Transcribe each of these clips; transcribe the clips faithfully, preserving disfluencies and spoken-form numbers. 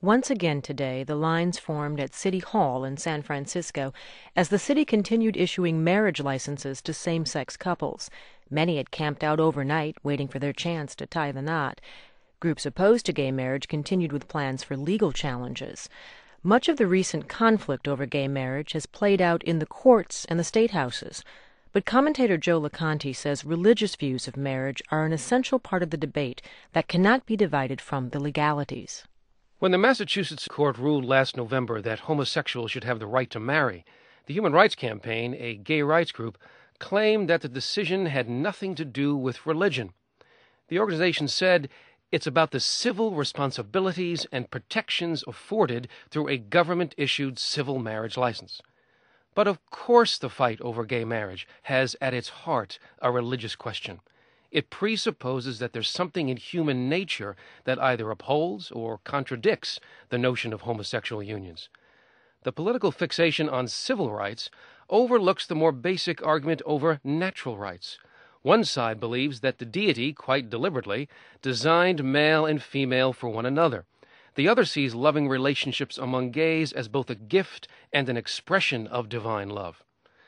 Once again today, the lines formed at City Hall in San Francisco as the city continued issuing marriage licenses to same-sex couples. Many had camped out overnight, waiting for their chance to tie the knot. Groups opposed to gay marriage continued with plans for legal challenges. Much of the recent conflict over gay marriage has played out in the courts and the state houses. But commentator Joe LoConte says religious views of marriage are an essential part of the debate that cannot be divided from the legalities. When the Massachusetts court ruled last November that homosexuals should have the right to marry, the Human Rights Campaign, a gay rights group, claimed that the decision had nothing to do with religion. The organization said it's about the civil responsibilities and protections afforded through a government-issued civil marriage license. But of course the fight over gay marriage has at its heart a religious question. It presupposes that there's something in human nature that either upholds or contradicts the notion of homosexual unions. The political fixation on civil rights overlooks the more basic argument over natural rights. One side believes that the deity, quite deliberately, designed male and female for one another. The other sees loving relationships among gays as both a gift and an expression of divine love.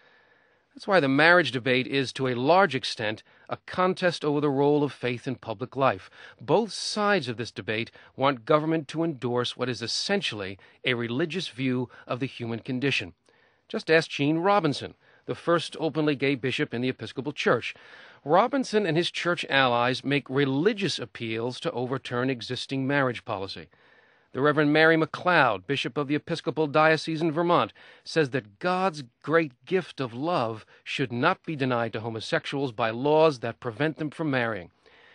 That's why the marriage debate is, to a large extent, a contest over the role of faith in public life. Both sides of this debate want government to endorse what is essentially a religious view of the human condition. Just ask Gene Robinson, the first openly gay bishop in the Episcopal Church. Robinson and his church allies make religious appeals to overturn existing marriage policy. The Reverend Mary McLeod, Bishop of the Episcopal Diocese in Vermont, says that God's great gift of love should not be denied to homosexuals by laws that prevent them from marrying.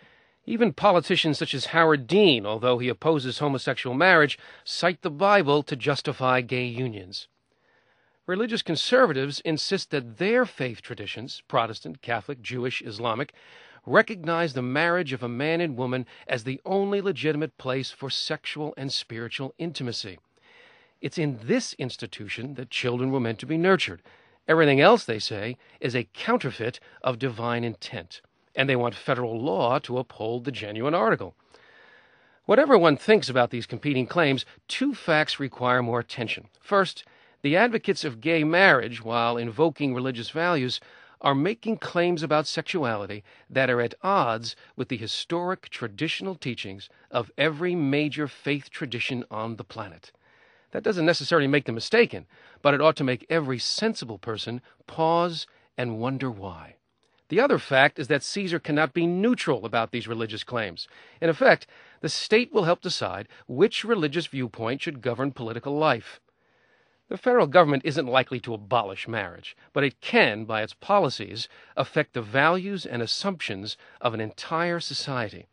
Even politicians such as Howard Dean, although he opposes homosexual marriage, cite the Bible to justify gay unions. Religious conservatives insist that their faith traditions, Protestant, Catholic, Jewish, Islamic, recognize the marriage of a man and woman as the only legitimate place for sexual and spiritual intimacy. It's in this institution that children were meant to be nurtured. Everything else, they say, is a counterfeit of divine intent, and they want federal law to uphold the genuine article. Whatever one thinks about these competing claims, two facts require more attention. First, the advocates of gay marriage, while invoking religious values, are making claims about sexuality that are at odds with the historic traditional teachings of every major faith tradition on the planet. That doesn't necessarily make them mistaken, but it ought to make every sensible person pause and wonder why. The other fact is that Caesar cannot be neutral about these religious claims. In effect, the state will help decide which religious viewpoint should govern political life. The federal government isn't likely to abolish marriage, but it can, by its policies, affect the values and assumptions of an entire society.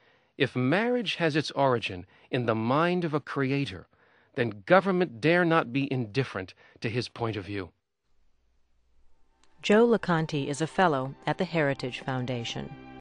If marriage has its origin in the mind of a creator, then government dare not be indifferent to his point of view. Joe LoConte is a fellow at the Heritage Foundation.